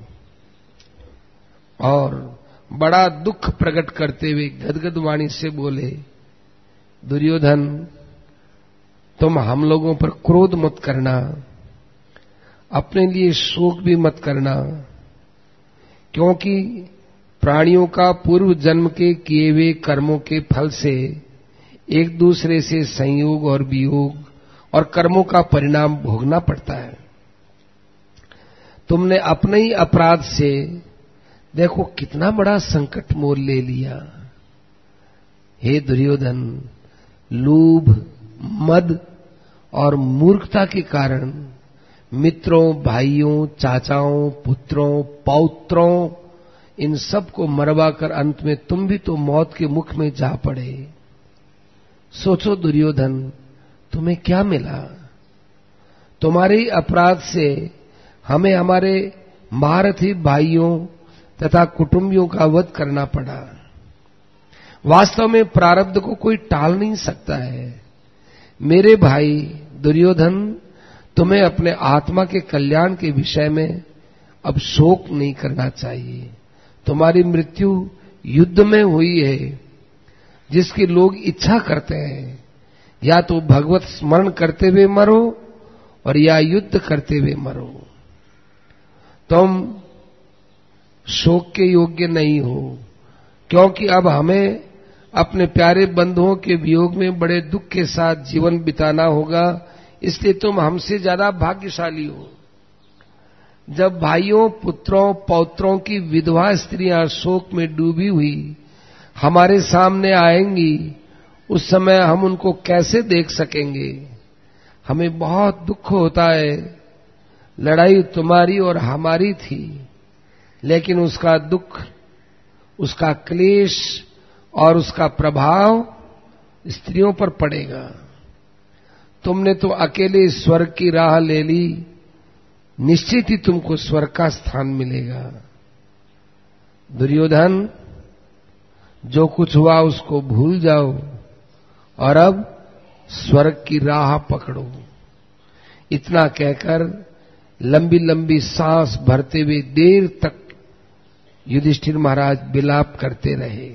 और बड़ा दुख प्रकट करते हुए गदगद वाणी से बोले, दुर्योधन, तुम हम लोगों पर क्रोध मत करना, अपने लिए शोक भी मत करना, क्योंकि प्राणियों का पूर्व जन्म के किए हुए कर्मों के फल से एक दूसरे से संयोग और वियोग और कर्मों का परिणाम भोगना पड़ता है। तुमने अपने ही अपराध से देखो कितना बड़ा संकट मोल ले लिया। हे दुर्योधन, लोभ, मद और मूर्खता के कारण मित्रों, भाइयों, चाचाओं, पुत्रों, पौत्रों, इन सब को मरवा कर अंत में तुम भी तो मौत के मुख में जा पड़े। सोचो दुर्योधन, तुम्हें क्या मिला? तुम्हारे अपराध से हमें हमारे महारथी भाइयों तथा कुटुंबियों का वध करना पड़ा। वास्तव में प्रारब्ध को कोई टाल नहीं सकता है। मेरे भाई दुर्योधन, तुम्हें अपने आत्मा के कल्याण के विषय में अब शोक नहीं करना चाहिए। तुम्हारी मृत्यु युद्ध में हुई है, जिसकी लोग इच्छा करते हैं, या तो भगवत स्मरण करते हुए मरो और या युद्ध करते हुए मरो। तुम शोक के योग्य नहीं हो, क्योंकि अब हमें अपने प्यारे बंधुओं के वियोग में बड़े दुख के साथ जीवन बिताना होगा, इसलिए तुम हमसे ज्यादा भाग्यशाली हो। जब भाइयों, पुत्रों, पौत्रों की विधवा स्त्रियां शोक में डूबी हुई हमारे सामने आएंगी, उस समय हम उनको कैसे देख सकेंगे? हमें बहुत दुख होता है। लड़ाई तुम्हारी और हमारी थी, लेकिन उसका दुख, उसका क्लेश और उसका प्रभाव स्त्रियों पर पड़ेगा। तुमने तो अकेले स्वर्ग की राह ले ली, निश्चित ही तुमको स्वर्ग का स्थान मिलेगा। दुर्योधन, जो कुछ हुआ उसको भूल जाओ और अब स्वर्ग की राह पकड़ो। इतना कहकर लंबी लंबी सांस भरते हुए देर तक युधिष्ठिर महाराज विलाप करते रहे।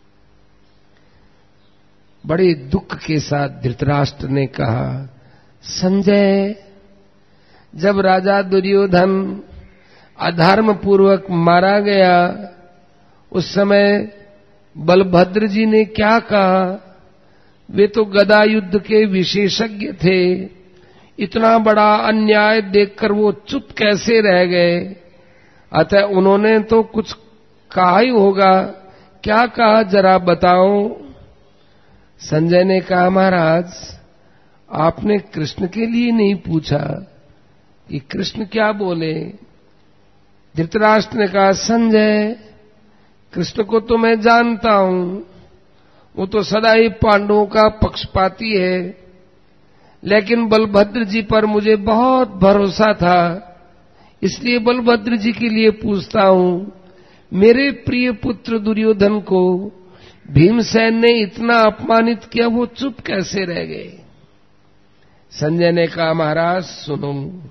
बड़े दुख के साथ धृतराष्ट्र ने कहा, संजय, जब राजा दुर्योधन अधर्म पूर्वक मारा गया, उस समय बलभद्र जी ने क्या कहा? वे तो गदा युद्ध के विशेषज्ञ थे। इतना बड़ा अन्याय देखकर वो चुप कैसे रह गए? अतः उन्होंने तो कुछ कहा ही होगा। क्या कहा, जरा बताओ। संजय ने कहा, महाराज, आपने कृष्ण के लिए नहीं पूछा कि कृष्ण क्या बोले। धृतराष्ट्र ने कहा, संजय, कृष्ण को तो मैं जानता हूं, वो तो सदा ही पांडवों का पक्षपाती है, लेकिन बलभद्र जी पर मुझे बहुत भरोसा था, इसलिए बलभद्र जी के लिए पूछता हूं। मेरे प्रिय पुत्र दुर्योधन को भीमसेन ने इतना अपमानित किया, वो चुप कैसे रह गए? संजय ने कहा, महाराज सुनो,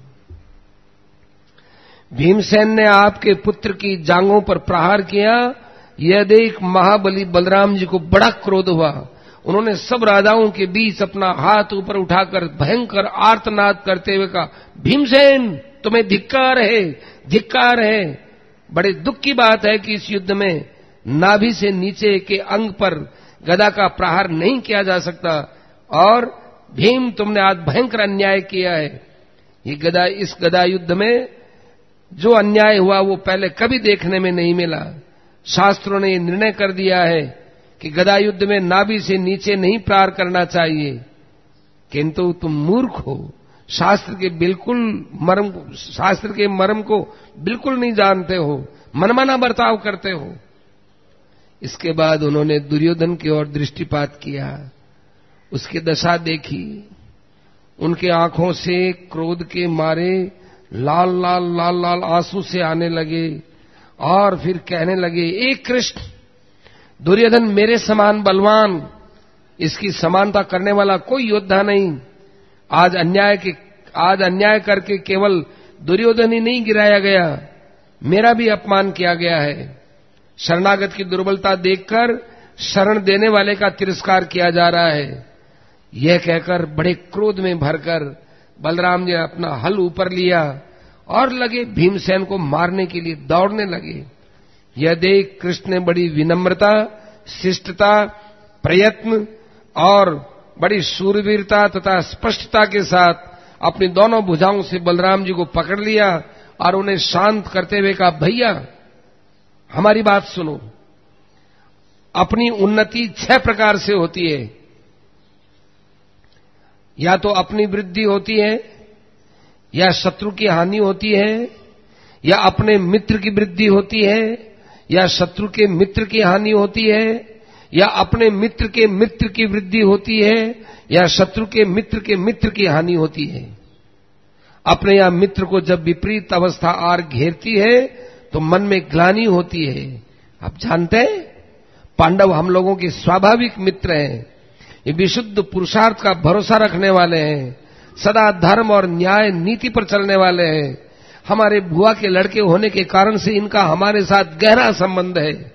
भीमसेन ने आपके पुत्र की जांघों पर प्रहार किया। यह देख महाबली बलराम जी को बड़ा क्रोध हुआ। उन्होंने सब राजाओं के बीच अपना हाथ ऊपर उठाकर भयंकर आर्तनाद करते हुए कहा, भीमसेन, तुम्हें धिक्कार है, धिक्कार है। बड़े दुख की बात है कि इस युद्ध में नाभि से नीचे के अंग पर गदा का प्रहार नहीं किया जा सकता, और भीम, तुमने आज भयंकर अन्याय किया है। ये गदा, इस गदा युद्ध में जो अन्याय हुआ वो पहले कभी देखने में नहीं मिला। शास्त्रों ने निर्णय कर दिया है कि गदा युद्ध में नाभि से नीचे नहीं प्रहार करना चाहिए, किंतु तुम मूर्ख हो, शास्त्र के बिल्कुल मर्म शास्त्र के मर्म को बिल्कुल नहीं जानते हो, मनमाना बर्ताव करते हो। इसके बाद उन्होंने दुर्योधन की ओर दृष्टिपात किया, उसकी दशा देखी। उनके आंखों से क्रोध के मारे लाल लाल लाल लाल आंसू से आने लगे, और फिर कहने लगे, एक कृष्ण, दुर्योधन मेरे समान बलवान, इसकी समानता करने वाला कोई योद्धा नहीं। आज अन्याय के आज अन्याय करके केवल दुर्योधन ही नहीं गिराया गया, मेरा भी अपमान किया गया है। शरणागत की दुर्बलता देखकर शरण देने वाले का तिरस्कार किया जा रहा है। यह कहकर बड़े क्रोध में भरकर बलराम जी ने अपना हल ऊपर लिया और लगे भीमसेन को मारने के लिए दौड़ने लगे। यह देख कृष्ण ने बड़ी विनम्रता, शिष्टता, प्रयत्न और बड़ी शूरवीरता तथा स्पष्टता के साथ अपनी दोनों भुजाओं से बलराम जी को पकड़ लिया और उन्हें शांत करते हुए कहा, भैया हमारी बात सुनो। अपनी उन्नति छह प्रकार से होती है। या तो अपनी वृद्धि होती है, या शत्रु की हानि होती है, या अपने मित्र की वृद्धि होती है, या शत्रु के मित्र की हानि होती है, या अपने मित्र के मित्र की वृद्धि होती है, या शत्रु के मित्र के मित्र की हानि होती है। अपने या मित्र को जब विपरीत अवस्था आर घेरती है तो मन में ग्लानि होती है। आप जानते हैं, पांडव हम लोगों के स्वाभाविक मित्र हैं। ये विशुद्ध पुरुषार्थ का भरोसा रखने वाले हैं, सदा धर्म और न्याय नीति पर चलने वाले हैं। हमारे बुआ के लड़के होने के कारण से इनका हमारे साथ गहरा संबंध है।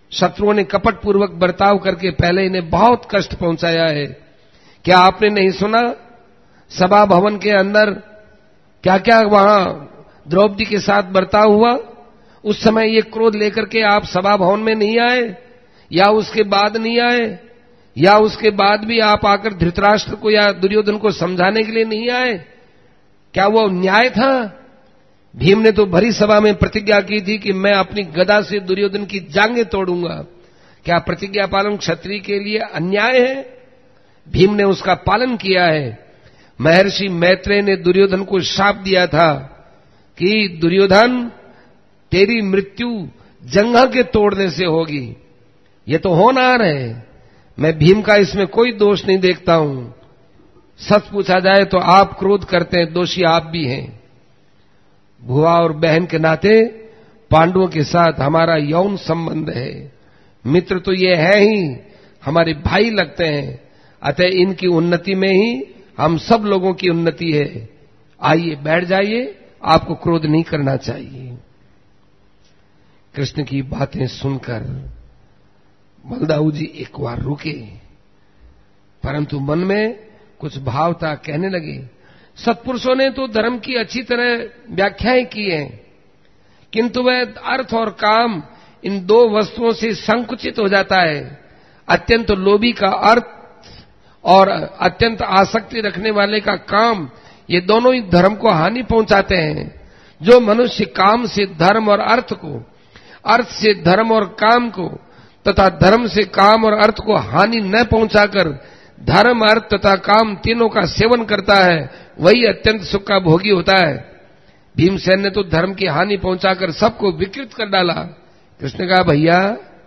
शत्रुओं ने कपटपूर्वक बर्ताव करके पहले इन्हें बहुत कष्ट पहुंचाया है। क्या आपने नहीं सुना सभा भवन के अंदर क्या क्या वहां द्रौपदी के साथ बर्ताव हुआ? उस समय ये क्रोध लेकर के आप सभा भवन में नहीं आए, या उसके बाद नहीं आए, या उसके बाद भी आप आकर धृतराष्ट्र को या दुर्योधन को समझाने के लिए नहीं आए? क्या वो न्याय था? भीम ने तो भरी सभा में प्रतिज्ञा की थी कि मैं अपनी गदा से दुर्योधन की जांघें तोड़ूंगा। क्या प्रतिज्ञा पालन क्षत्रिय के लिए अन्याय है? भीम ने उसका पालन किया है। महर्षि मैत्रेय ने दुर्योधन को शाप दिया था कि दुर्योधन तेरी मृत्यु जंघा के तोड़ने से होगी। ये तो होनहार है। मैं भीम का इसमें कोई दोष नहीं देखता हूं। सच पूछा जाए तो आप क्रोध करते हैं, दोषी आप भी हैं। भुआ और बहन के नाते पांडवों के साथ हमारा यौन संबंध है। मित्र तो ये है ही, हमारे भाई लगते हैं। अतः इनकी उन्नति में ही हम सब लोगों की उन्नति है। आइए बैठ जाइए, आपको क्रोध नहीं करना चाहिए। कृष्ण की बातें सुनकर बलदाऊ जी एक बार रुके, परंतु मन में कुछ भाव था, कहने लगे सत्पुरुषों ने तो धर्म की अच्छी तरह व्याख्याएं की हैं, किंतु वह अर्थ और काम इन दो वस्तुओं से संकुचित हो जाता है। अत्यंत लोभी का अर्थ और अत्यंत आसक्ति रखने वाले का काम, ये दोनों ही धर्म को हानि पहुंचाते हैं। जो मनुष्य काम से धर्म और अर्थ को, अर्थ से धर्म और काम को तथा धर्म से काम और अर्थ को हानि न पहुंचाकर धर्म, अर्थ तथा काम तीनों का सेवन करता है, वही अत्यंत सुख का भोगी होता है। भीमसेन ने तो धर्म की हानि पहुंचाकर सबको विकृत कर डाला। कृष्ण ने कहा भैया,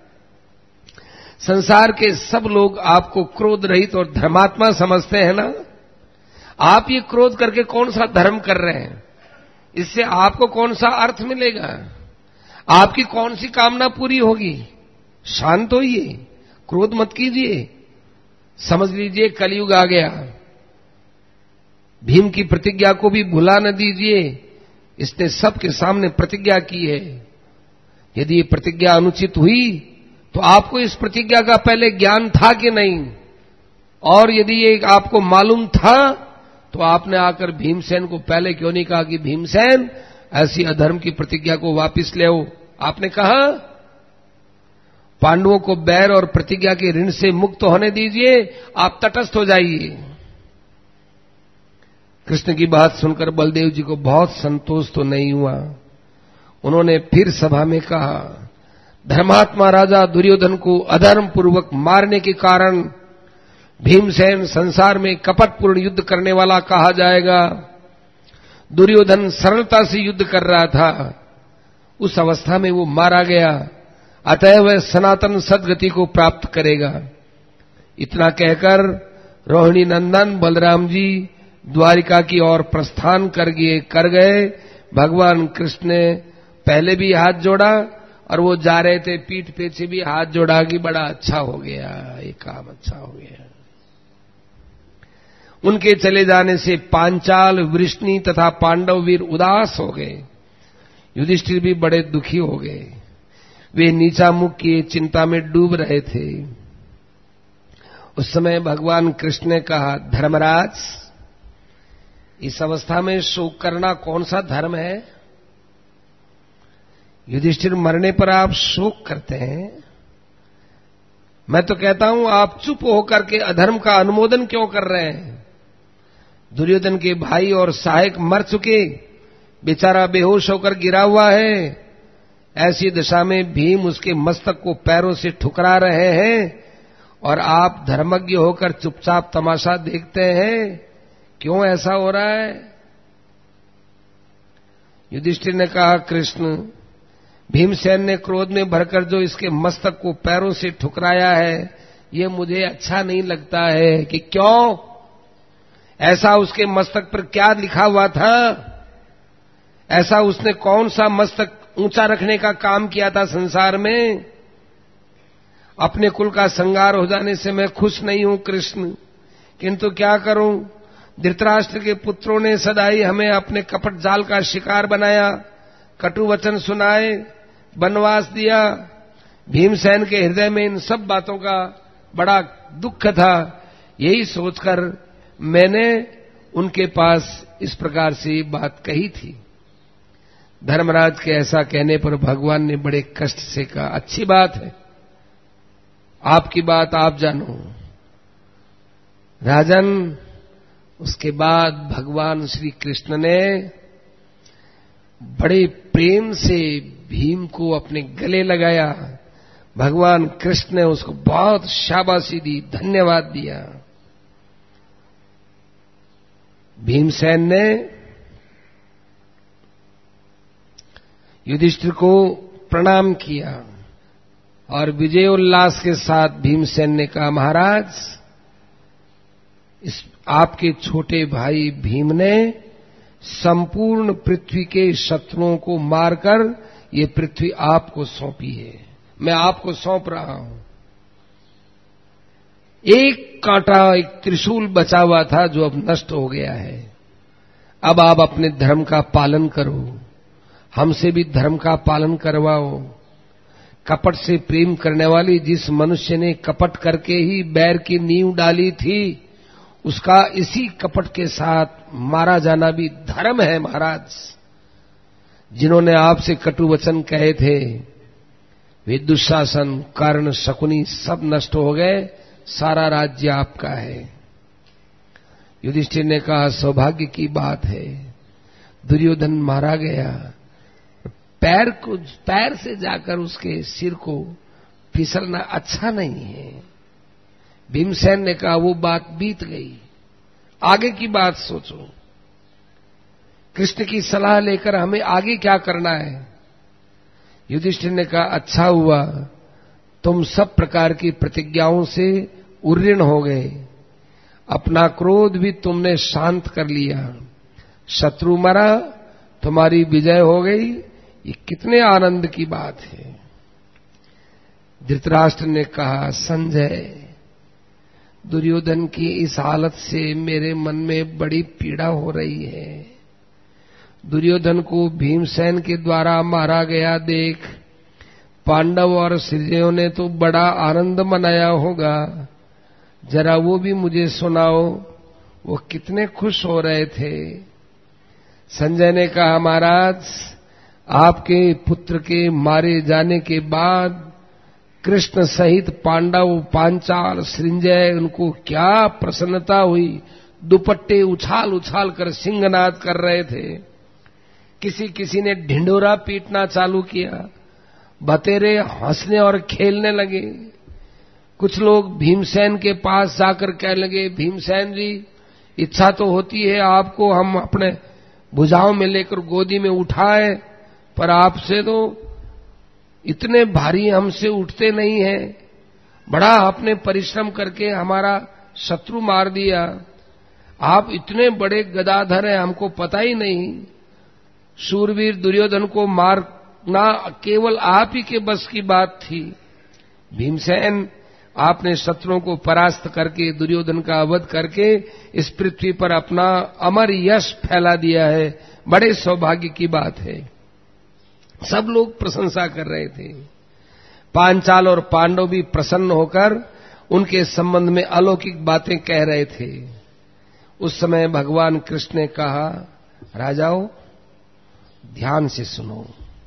संसार के सब लोग आपको क्रोध रहित और धर्मात्मा समझते हैं ना। आप ये क्रोध करके कौन सा धर्म कर रहे हैं? इससे आपको कौन सा अर्थ मिलेगा? आपकी कौन सी कामना पूरी होगी? शांत होइए, क्रोध मत कीजिए। समझ लीजिए कलयुग आ गया। भीम की प्रतिज्ञा को भी भुला न दीजिए। इसने सबके सामने प्रतिज्ञा की है। यदि ये प्रतिज्ञा अनुचित हुई तो आपको इस प्रतिज्ञा का पहले ज्ञान था कि नहीं, और यदि ये आपको मालूम था तो आपने आकर भीमसेन को पहले क्यों नहीं कहा कि भीमसेन ऐसी अधर्म की प्रतिज्ञा को वापस ले आओ? आपने कहा पांडवों को बैर और प्रतिज्ञा के ऋण से मुक्त होने दीजिए, आप तटस्थ हो जाइए। कृष्ण की बात सुनकर बलदेव जी को बहुत संतोष तो नहीं हुआ। उन्होंने फिर सभा में कहा, धर्मात्मा राजा दुर्योधन को अधर्म पूर्वक मारने के कारण भीमसेन संसार में कपटपूर्ण युद्ध करने वाला कहा जाएगा। दुर्योधन सरलता से युद्ध कर रहा था, उस अवस्था में वो मारा गया, अतः वह सनातन सदगति को प्राप्त करेगा। इतना कहकर रोहिणी नंदन बलराम जी द्वारिका की ओर प्रस्थान कर गए कर गए भगवान कृष्ण ने पहले भी हाथ जोड़ा और वो जा रहे थे, पीठ पीछे भी हाथ जोड़ा कि बड़ा अच्छा हो गया, ये काम अच्छा हो गया। उनके चले जाने से पांचाल, वृष्णि तथा पांडव वीर उदास हो गए। युधिष्ठिर भी बड़े दुखी हो गए। वे नीचा मुख किए चिंता में डूब रहे थे। उस समय भगवान कृष्ण ने कहा, धर्मराज, इस अवस्था में शोक करना कौन सा धर्म है? युधिष्ठिर, मरने पर आप शोक करते हैं? मैं तो कहता हूं आप चुप होकर के अधर्म का अनुमोदन क्यों कर रहे हैं? दुर्योधन के भाई और सहायक मर चुके, बेचारा बेहोश होकर गिरा हुआ है। ऐसी दशा में भीम उसके मस्तक को पैरों से ठुकरा रहे हैं और आप धर्मज्ञ होकर चुपचाप तमाशा देखते हैं। क्यों ऐसा हो रहा है? युधिष्ठिर ने कहा, कृष्ण, भीमसेन ने क्रोध में भरकर जो इसके मस्तक को पैरों से ठुकराया है, ये मुझे अच्छा नहीं लगता है। कि क्यों? ऐसा उसके मस्तक पर क्या लिखा हुआ था? ऐसा उसने कौन सा मस्तक ऊंचा रखने का काम किया था संसार में? अपने कुल का संगार हो जाने से मैं खुश नहीं हूं कृष्ण, किंतु क्या करूं? धृतराष्ट्र के पुत्रों ने सदाई हमें अपने कपट जाल का शिकार बनाया, कटु वचन सुनाए, वनवास दिया, भीमसेन के हृदय में इन सब बातों का बड़ा दुख था। यही सोचकर मैंने उनके पास इस प्रकार से बात कही थी। धर्मराज के ऐसा कहने पर भगवान ने बड़े कष्ट से कहा, अच्छी बात है, आपकी बात आप जानो। राजन, उसके बाद भगवान श्री कृष्ण ने बड़े प्रेम से भीम को अपने गले लगाया। भगवान कृष्ण ने उसको बहुत शाबाशी दी, धन्यवाद दिया। भीमसेन ने युधिष्ठिर को प्रणाम किया और विजय उल्लास के साथ भीमसेन ने कहा, महाराज, इस आपके छोटे भाई भीम ने संपूर्ण पृथ्वी के शत्रुओं को मारकर ये पृथ्वी आपको सौंपी है, मैं आपको सौंप रहा हूं। एक कांटा, एक त्रिशूल बचा हुआ था जो अब नष्ट हो गया है। अब आप अपने धर्म का पालन करो, हमसे भी धर्म का पालन करवाओ। कपट से प्रेम करने वाली जिस मनुष्य ने कपट करके ही बैर की नींव डाली थी, उसका इसी कपट के साथ मारा जाना भी धर्म है। महाराज, जिन्होंने आपसे कटु वचन कहे थे, वे दुशासन, कर्ण, शकुनी सब नष्ट हो गए, सारा राज्य आपका है। युधिष्ठिर ने कहा, सौभाग्य की बात है, दुर्योधन मारा गया, पैर को पैर से जाकर उसके सिर को फिसलना अच्छा नहीं है। भीमसेन ने कहा, वो बात बीत गई, आगे की बात सोचो। कृष्ण की सलाह लेकर हमें आगे क्या करना है। युधिष्ठिर ने कहा, अच्छा हुआ तुम सब प्रकार की प्रतिज्ञाओं से उर्ऋण हो गए, अपना क्रोध भी तुमने शांत कर लिया, शत्रु मरा, तुम्हारी विजय हो गई, ये कितने आनंद की बात है। धृतराष्ट्र ने कहा, संजय, दुर्योधन की इस हालत से मेरे मन में बड़ी पीड़ा हो रही है। दुर्योधन को भीमसेन के द्वारा मारा गया देख पांडव और संजयों ने तो बड़ा आनंद मनाया होगा, जरा वो भी मुझे सुनाओ, वो कितने खुश हो रहे थे। संजय ने कहा, महाराज, आपके पुत्र के मारे जाने के बाद कृष्ण सहित पांडव, पांचाल, सृंजय, उनको क्या प्रसन्नता हुई। दुपट्टे उछाल उछाल कर सिंहनाद कर रहे थे। किसी किसी ने ढिंढोरा पीटना चालू किया, बतेरे हंसने और खेलने लगे। कुछ लोग भीमसेन के पास जाकर कहने लगे, भीमसेन जी, इच्छा तो होती है आपको हम अपने भुजाओं में लेकर गोदी में उठाए, पर आपसे तो इतने भारी हमसे उठते नहीं हैं। बड़ा आपने परिश्रम करके हमारा शत्रु मार दिया, आप इतने बड़े गदाधर हैं, हमको पता ही नहीं। शूरवीर दुर्योधन को मारना केवल आप ही के बस की बात थी। भीमसेन, आपने शत्रुओं को परास्त करके, दुर्योधन का वध करके इस पृथ्वी पर अपना अमर यश फैला दिया है, बड़े सौभाग्य की बात है। सब लोग प्रशंसा कर रहे थे। पांचाल और पांडव भी प्रसन्न होकर उनके संबंध में अलौकिक बातें कह रहे थे। उस समय भगवान कृष्ण ने कहा, राजाओं, ध्यान से सुनो,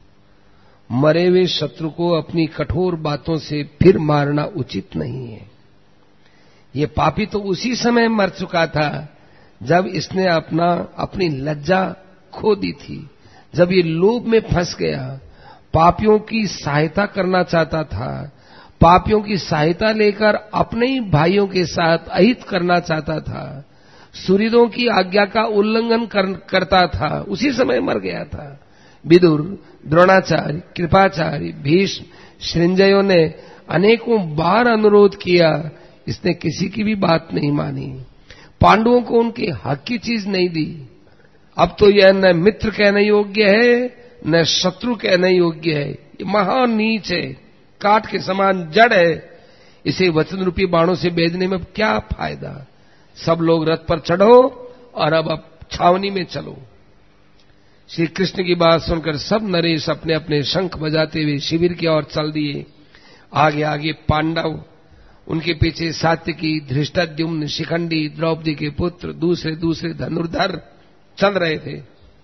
मरे हुए शत्रु को अपनी कठोर बातों से फिर मारना उचित नहीं है। ये पापी तो उसी समय मर चुका था जब इसने अपना अपनी लज्जा खो दी थी, जब ये लोभ में फंस गया, पापियों की सहायता करना चाहता था, पापियों की सहायता लेकर अपने ही भाइयों के साथ अहित करना चाहता था, सुहृदों की आज्ञा का उल्लंघन कर, करता था, उसी समय मर गया था। विदुर, द्रोणाचार्य, कृपाचार्य, भीष्म, सृंजयों ने अनेकों बार अनुरोध किया, इसने किसी की भी बात नहीं मानी, पांडवों को उनके हक की चीज नहीं दी। अब तो यह न मित्र कहने योग्य है न शत्रु कहने योग्य है, ये महान नीच है, काट के समान जड़ है, इसे वचन रूपी बाणों से बेचने में क्या फायदा। सब लोग रथ पर चढ़ो और अब अब छावनी में चलो। श्री कृष्ण की बात सुनकर सब नरेश अपने अपने शंख बजाते हुए शिविर की ओर चल दिए। आगे आगे पांडव, उनके पीछे सात्यकी, धृष्टद्युम्न, शिखंडी, द्रौपदी के पुत्र, दूसरे दूसरे धनुर्धर चल रहे थे।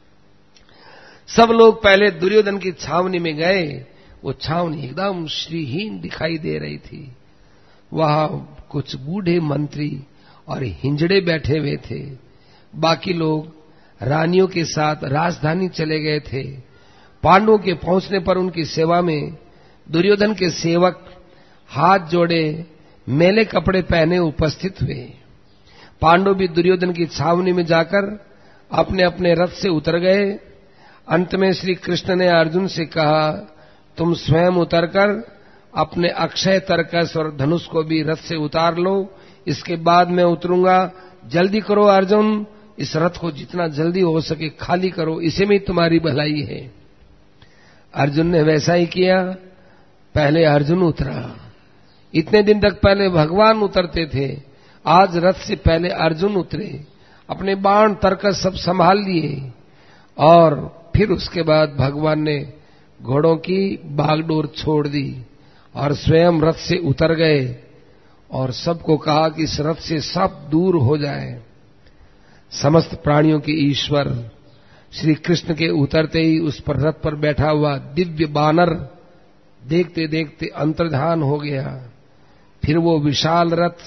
सब लोग पहले दुर्योधन की छावनी में गए। वो छावनी एकदम श्रीहीन दिखाई दे रही थी। वहां कुछ बूढ़े मंत्री और हिंजड़े बैठे हुए थे। बाकी लोग रानियों के साथ राजधानी चले गए थे। पांडवों के पहुंचने पर उनकी सेवा में दुर्योधन के सेवक हाथ जोड़े मैले कपड़े पहने उपस्थित हुए। पांडव भी दुर्योधन की छावनी में जाकर अपने अपने रथ से उतर गए। अंत में श्री कृष्ण ने अर्जुन से कहा, तुम स्वयं उतरकर अपने अक्षय तरकस और धनुष को भी रथ से उतार लो, इसके बाद मैं उतरूंगा। जल्दी करो अर्जुन, इस रथ को जितना जल्दी हो सके खाली करो, इसी में तुम्हारी भलाई है। अर्जुन ने वैसा ही किया। पहले अर्जुन उतरा। इतने दिन तक पहले भगवान उतरते थे, आज रथ से पहले अर्जुन उतरे, अपने बाण तरकस सब संभाल लिए और फिर उसके बाद भगवान ने घोड़ों की बागडोर छोड़ दी और स्वयं रथ से उतर गए और सबको कहा कि इस रथ से सब दूर हो जाए। समस्त प्राणियों के ईश्वर श्री कृष्ण के उतरते ही उस पर रथ पर बैठा हुआ दिव्य बानर देखते देखते अंतर्धान हो गया। फिर वो विशाल रथ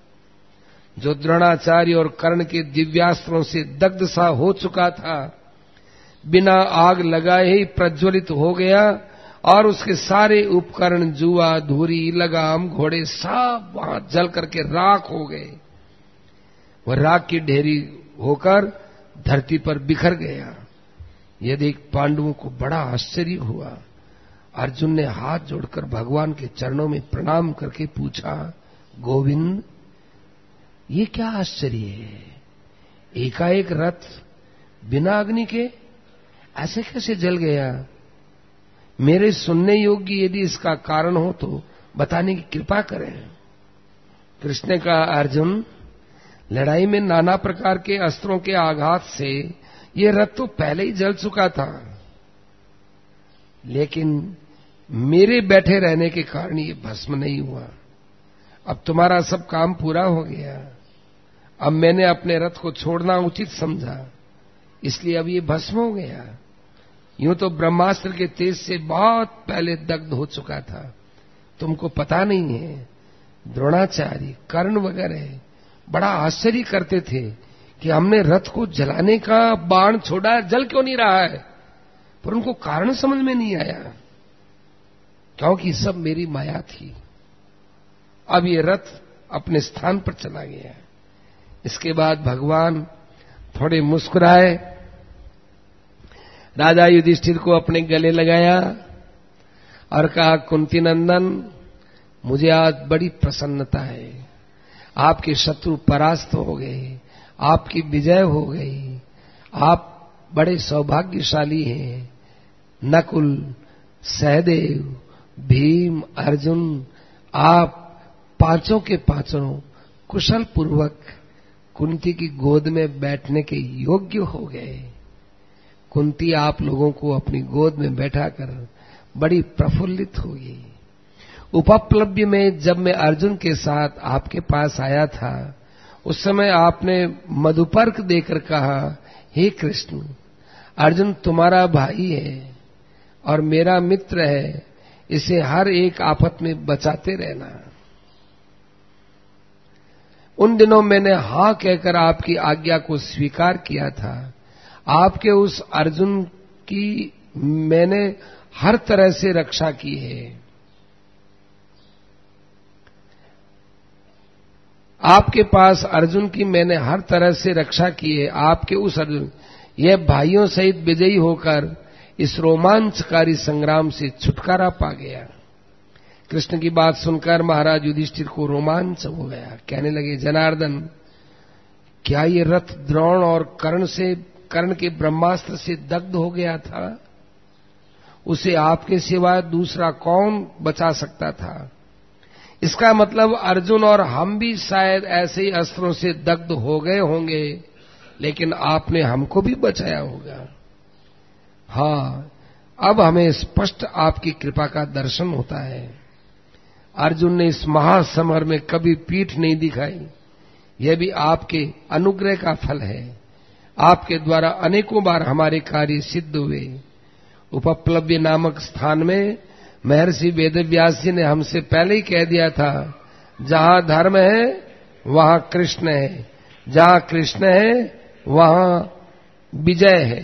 जो द्रोणाचार्य और कर्ण के दिव्यास्त्रों से दग्ध सा हो चुका था, बिना आग लगाए ही प्रज्वलित हो गया और उसके सारे उपकरण, जुआ, धूरी, लगाम, घोड़े सब वहां जल करके राख हो गए। वह राख की ढेरी होकर धरती पर बिखर गया। यह देख पांडवों को बड़ा आश्चर्य हुआ। अर्जुन ने हाथ जोड़कर भगवान के चरणों में प्रणाम करके पूछा, गोविंद, ये क्या आश्चर्य है? एकाएक रथ बिना अग्नि के ऐसे कैसे जल गया? मेरे सुनने योग्य यदि इसका कारण हो तो बताने की कृपा करें। कृष्ण ने कहा, अर्जुन, लड़ाई में नाना प्रकार के अस्त्रों के आघात से ये रथ तो पहले ही जल चुका था, लेकिन मेरे बैठे रहने के कारण ये भस्म नहीं हुआ। अब तुम्हारा सब काम पूरा हो गया। अब मैंने अपने रथ को छोड़ना उचित समझा, इसलिए अब ये भस्म हो गया। यूं तो ब्रह्मास्त्र के तेज से बहुत पहले दग्ध हो चुका था, तुमको पता नहीं है। द्रोणाचार्य, कर्ण वगैरह बड़ा आश्चर्य करते थे कि हमने रथ को जलाने का बाण छोड़ा, जल क्यों नहीं रहा है, पर उनको कारण समझ में नहीं आया, क्योंकि सब मेरी माया थी। अब ये रथ अपने स्थान पर चला गया। इसके बाद भगवान थोड़े मुस्कुराए, राजा युधिष्ठिर को अपने गले लगाया और कहा, कुंती नंदन, मुझे आज बड़ी प्रसन्नता है। आपके शत्रु परास्त हो गए, आपकी विजय हो गई, आप बड़े सौभाग्यशाली हैं। नकुल, सहदेव, भीम, अर्जुन, आप पांचों के पांचों कुशल पूर्वक कुंती की गोद में बैठने के योग्य हो गए। कुंती आप लोगों को अपनी गोद में बैठाकर बड़ी प्रफुल्लित होगी। उपप्लव्य में जब मैं अर्जुन के साथ आपके पास आया था, उस समय आपने मधुपर्क देकर कहा, हे कृष्ण, अर्जुन तुम्हारा भाई है और मेरा मित्र है, इसे हर एक आफत में बचाते रहना। उन दिनों मैंने हां कहकर आपकी आज्ञा को स्वीकार किया था। आपके उस अर्जुन की मैंने हर तरह से रक्षा की है। आपके पास अर्जुन की मैंने हर तरह से रक्षा की है। आपके उस अर्जुन, यह भाइयों सहित विजयी होकर इस रोमांचकारी संग्राम से छुटकारा पा गया। कृष्ण की बात सुनकर महाराज युधिष्ठिर को रोमांच हो गया। कहने लगे, जनार्दन, क्या ये रथ द्रोण और कर्ण से कर्ण के ब्रह्मास्त्र से दग्ध हो गया था? उसे आपके सिवाय दूसरा कौन बचा सकता था? इसका मतलब अर्जुन और हम भी शायद ऐसे ही अस्त्रों से दग्ध हो गए होंगे, लेकिन आपने हमको भी बचाया होगा। हाँ, अब हमें स्पष्ट आपकी कृपा का दर्शन होता है। अर्जुन ने इस महासमर में कभी पीठ नहीं दिखाई, यह भी आपके अनुग्रह का फल है। आपके द्वारा अनेकों बार हमारे कार्य सिद्ध हुए। उपप्लव्य नामक स्थान में महर्षि वेदव्यास जी ने हमसे पहले ही कह दिया था, जहां धर्म है वहां कृष्ण है, जहां कृष्ण है वहां विजय है।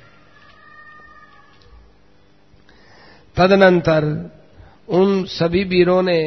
तदनंतर उन सभी वीरों ने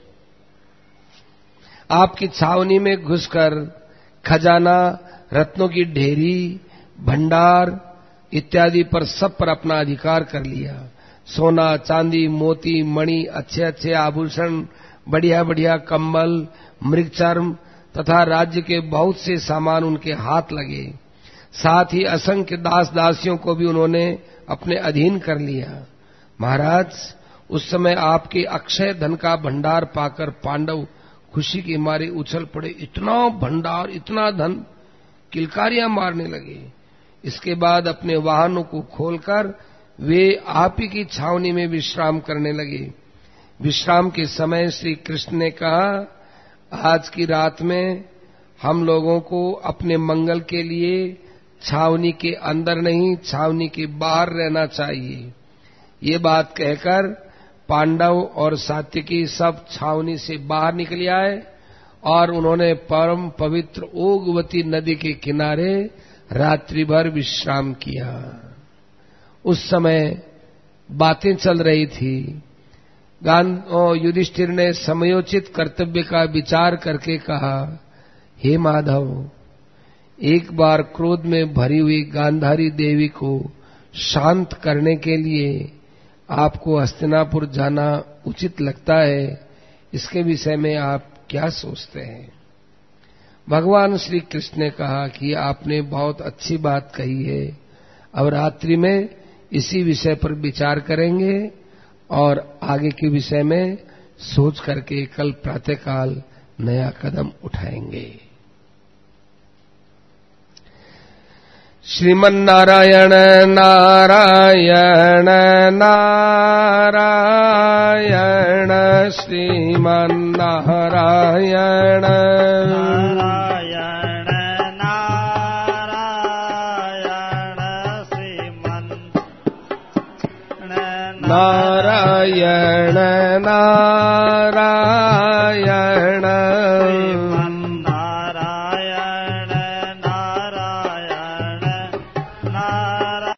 आपकी छावनी में घुसकर खजाना, रत्नों की ढेरी, भंडार इत्यादि पर सब पर अपना अधिकार कर लिया। सोना, चांदी, मोती, मणि, अच्छे अच्छे आभूषण, बढ़िया बढ़िया कंबल, मृगचर्म तथा राज्य के बहुत से सामान उनके हाथ लगे। साथ ही असंख्य दास दासियों को भी उन्होंने अपने अधीन कर लिया। महाराज, उस समय आपके अक्षय धन का भंडार पाकर पांडव खुशी के मारे उछल पड़े। इतना भंडार, इतना धन, किलकारियां मारने लगे। इसके बाद अपने वाहनों को खोलकर वे आप ही की छावनी में विश्राम करने लगे। विश्राम के समय श्री कृष्ण ने कहा, आज की रात में हम लोगों को अपने मंगल के लिए छावनी के अंदर नहीं, छावनी के बाहर रहना चाहिए। ये बात कहकर पांडव और सात्यकी सब छावनी से बाहर निकल आए और उन्होंने परम पवित्र ओगवती नदी के किनारे रात्रि भर विश्राम किया। उस समय बातें चल रही थी। युधिष्ठिर ने समयोचित कर्तव्य का विचार करके कहा, हे माधव, एक बार क्रोध में भरी हुई गांधारी देवी को शांत करने के लिए आपको हस्तिनापुर जाना उचित लगता है। इसके विषय में आप क्या सोचते हैं? भगवान श्री कृष्ण ने कहा कि आपने बहुत अच्छी बात कही है। अब रात्रि में इसी विषय पर विचार करेंगे और आगे के विषय में सोच करके कल प्रातःकाल नया कदम उठाएंगे। श्रीमन्नारायण नारायण नारायण श्रीमन्नारायण नारायण नारायण श्रीमन् नारायण नारायण